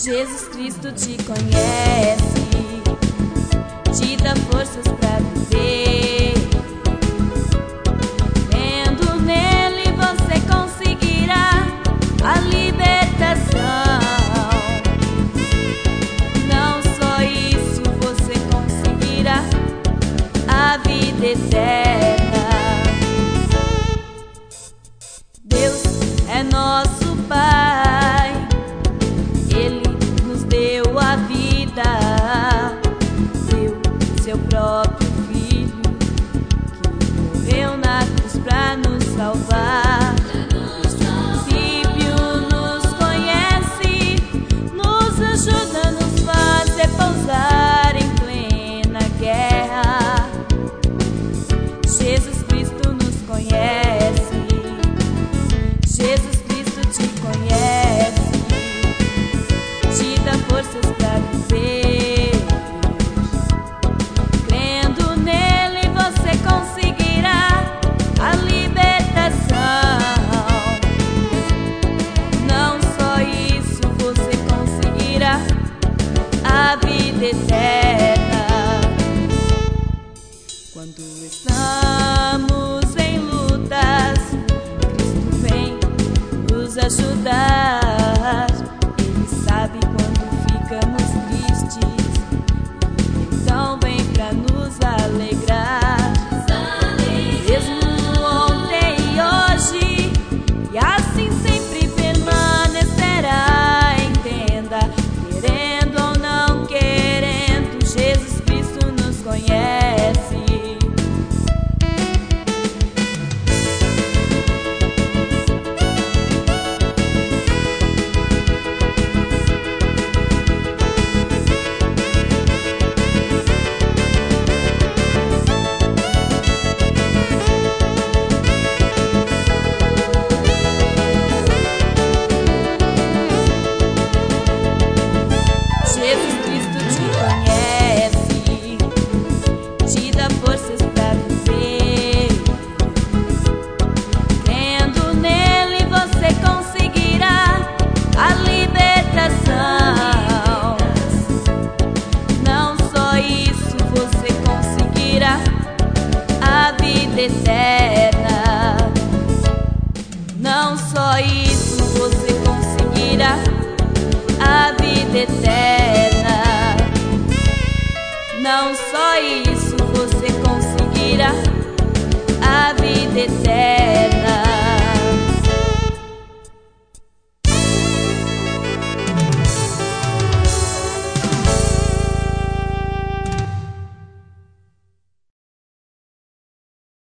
Jesus Cristo te conhece, te dá forças pra viver. Crendo nele você conseguirá a libertação. Não só isso, você conseguirá a vida eterna. Deus é nosso Pai, Ele nos deu a vida, deu seu próprio Filho, que morreu na cruz pra nos salvar. O princípio nos conhece, nos ajuda a nos fazer pousar em plena guerra. Jesus Cristo nos conhece, Jesus Cristo te conhece, te dá forças pra viver. Crendo nele você conseguirá a libertação. Não só isso, você conseguirá a vida eterna. Quando estamos em lutas, Cristo vem nos ajudar. Ele sabe quando ficamos tristes, então vem pra nos alegrar. Mesmo ontem e hoje, e assim sempre permanecerá. Entenda, querendo ou não querendo, Jesus Cristo nos conhece. Jesus Cristo te conhece, te dá forças pra viver. Crendo nele você conseguirá a libertação. Não só isso, você conseguirá a vida eterna. Não só isso, você conseguirá a vida eterna. Não só isso, você conseguirá a vida eterna.